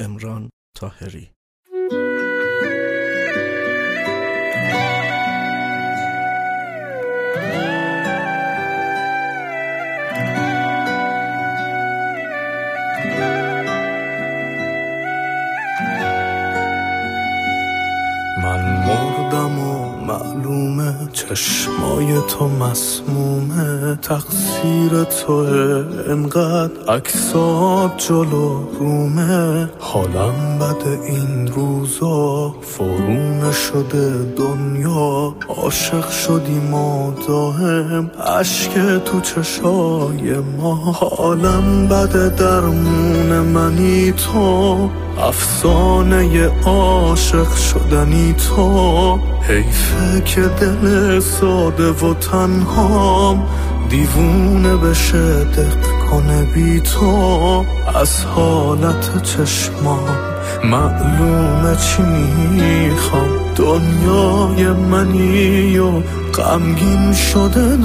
امران طاهری. من مردم و معلومه چشمای تو مسمومه، تقصیر توه انقدر عکسات جلو رومه. حالم بده این روزا، فرونه شده دنیا، عاشق شدیم و دائم اشک تو چشای ما. حالم بده درمون منی تو، افسانه عاشق شدنی تو. حیفه که دل ساده و تنهام دیوونه بشه دق کنه بی تو. از حالت چشمام معلومه چی میخوام، دنیای منی و غمگین شده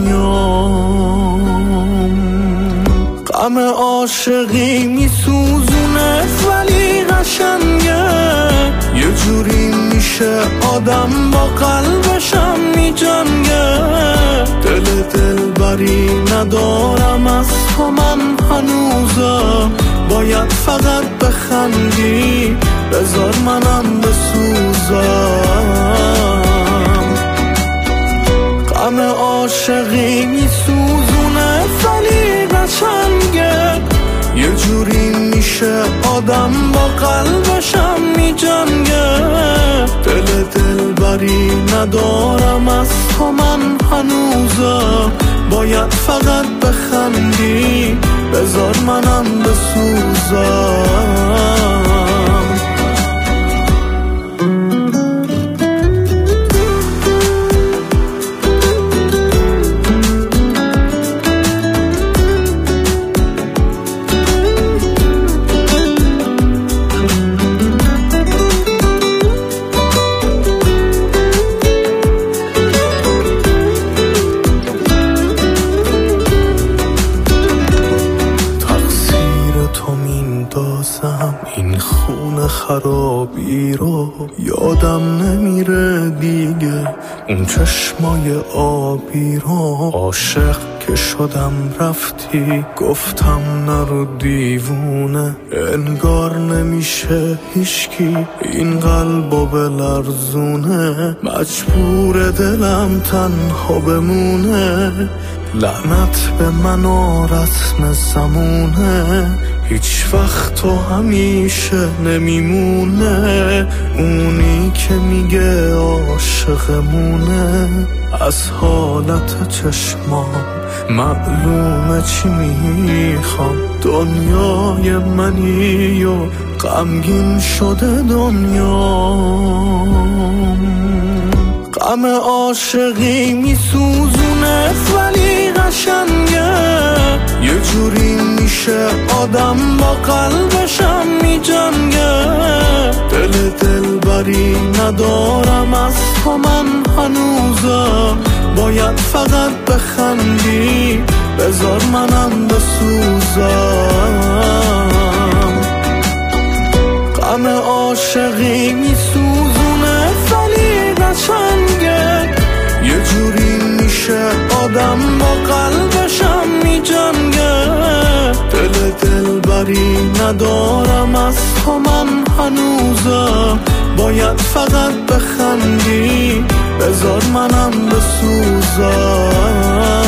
دنیام. غم عاشقی میسوزونه ولی قشنگه، یه جوری میشه آدم با قلبشم میجنگه. دلبری ندارم از تو من هنوزا، باید فقط بخندی بذار منم بسوزم. غم عاشقی میسوزونه ولی قشنگه، یه جوری میشه آدم با قلبشم میجنگه. دلبری ندارم از تو من هنوزا، باید فقط بخندی بذار منم بسوزم. این خون خرابی رو یادم نمیره دیگه، اون چشمای آبی رو. عاشق که شدم رفتی، گفتم نرو دیوونه. انگار نمیشه هیچکی این قلبو بلرزونه، مجبور دلم تنها بمونه. لعنت به من و رسم زمونه، هیچ وقت و همیشه نمیمونه. اونی که میگه عاشقمونه، از حالت چشمام معلومه چی میخوام، دنیای منی و غمگین شده دنیام. غم عاشقی میسوزونه ولی قشنگه، یه جوری میشه آدم با قلبشم میجنگه. دلبری ندارم از تو من هنوزا، باید فقط بخندی بذار منم بسوزم. غم عاشقی میسوزونه ولی قشنگه، یه جوری میشه آدم با قلبشم میجنگه. دلبری ندارم از تو من هنوزا، باید فقط بخندی بذار منم بسوزم.